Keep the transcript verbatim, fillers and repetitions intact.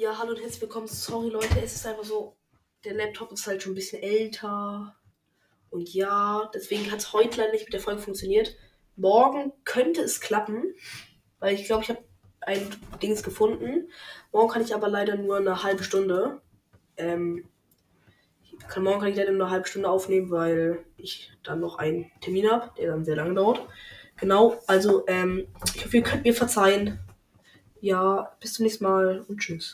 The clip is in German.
Ja, hallo und herzlich willkommen. Sorry Leute, es ist einfach so, der Laptop ist halt schon ein bisschen älter. Und ja, deswegen hat es heute leider nicht mit der Folge funktioniert. Morgen könnte es klappen, weil ich glaube, ich habe ein Dings gefunden. Morgen kann ich aber leider nur eine halbe Stunde. Ähm, kann, morgen kann ich leider nur eine halbe Stunde aufnehmen, weil ich dann noch einen Termin habe, der dann sehr lange dauert. Genau, also ähm, ich hoffe, ihr könnt mir verzeihen. Ja, bis zum nächsten Mal und tschüss.